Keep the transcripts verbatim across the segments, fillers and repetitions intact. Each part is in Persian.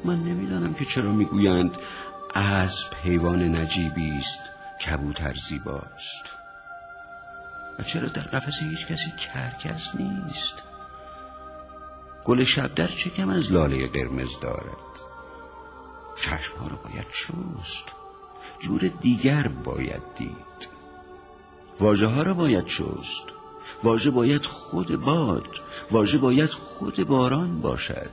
من نمیدانم که چرا میگویند اسب حیوان نجیبی است، کبوتر زیباست. و چرا در قفس هیچ کسی کرکس نیست؟ گل شبدر چه کم از لاله قرمز دارد؟ چشمها را باید شست، جور دیگر باید دید. واژه ها را باید شست، واژه باید خود باد، واژه باید خود باران باشد.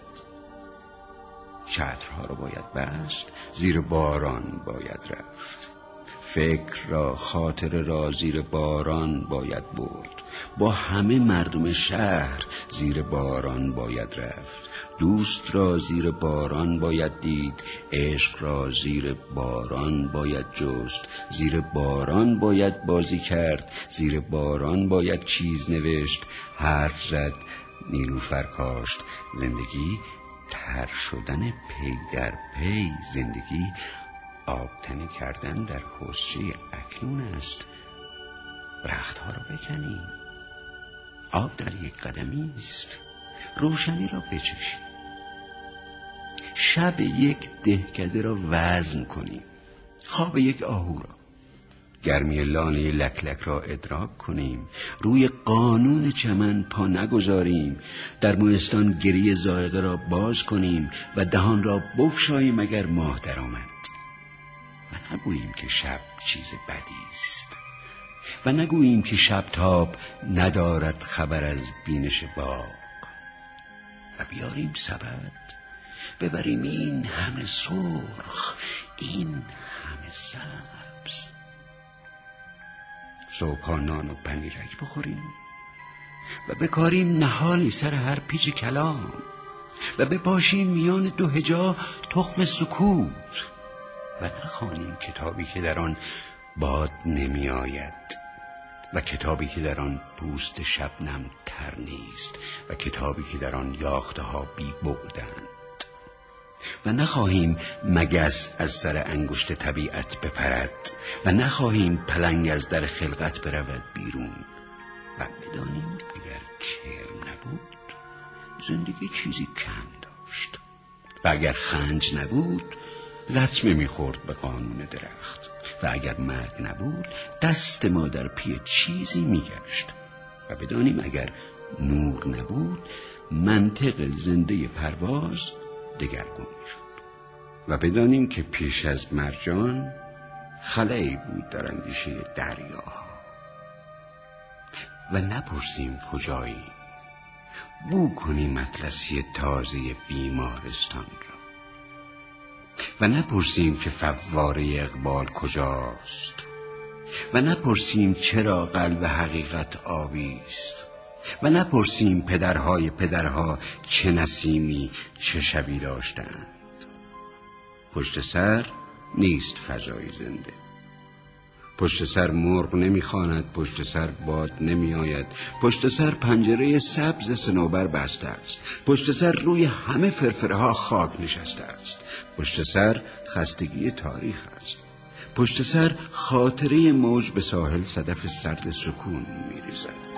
چترها را باید بست، زیر باران باید رفت. فکر را، خاطر را زیر باران باید برد. با همه مردم شهر زیر باران باید رفت. دوست را زیر باران باید دید، عشق را زیر باران باید جست. زیر باران باید بازی کرد، زیر باران باید چیز نوشت. حرف زد، نیلوفر کاشت. زندگی تر شدن پی در پی، زندگی آبتنی کردن در حوضچه اکنون است. رختها را بکنیم، آب در یک قدمی است. روشنی را بچشیم، شب یک دهکده را وزن کنیم، خواب یک آهو را، گرمی لانه لک لک را ادراک کنیم. روی قانون چمن پا نگذاریم، در مویستان گریه زائقه را باز کنیم و دهان را بگشاییم اگر ماه در آمد. و نگوییم که شب چیز بدی است، و نگوییم که شب تاب ندارد خبر از بینش باغ. و بیاریم سبد، ببریم این همه سرخ، این همه سبز. صبحا نان و پنیرک بخوریم و بکاریم نهالی سر هر پیچ کلام و بپاشیم میان دو هجا تخم سکوت و نخوانیم کتابی که در آن باد نمی آید و کتابی که در آن پوست شبنم تر نیست و کتابی که در آن یاخته ها بی بعدند و نخواهیم مگس از سر انگشت طبیعت بپرد و نخواهیم پلنگ از در خلقت برود بیرون و بدانیم اگر کرم نبود زندگی چیزی کم داشت و اگر خنج نبود لطمه میخورد به قانون درخت و اگر مرگ نبود دست ما در پی چیزی میگشت و بدانیم اگر نور نبود منطق زنده پرواز دگرگون شد و بدانیم که پیش از مرجان خلایی بود در اندیشه دریاها و نپرسیم کجایی، بو کنیم اطلسی تازه بیمارستان را و نپرسیم که فواره اقبال کجاست و نپرسیم چرا قلب حقیقت آبی است و نپرسیم پدرهای پدرها چه نسیمی چه شبی داشتند. پشت سر نیست فضای زنده، پشت سر مرغ نمیخواند، پشت سر باد نمی آید، پشت سر پنجره سبز صنوبر بسته است، پشت سر روی همه فرفرها خاک نشسته است، پشت سر خستگی تاریخ است، پشت سر خاطره موج به ساحل صدف سرد سکون می ریزد.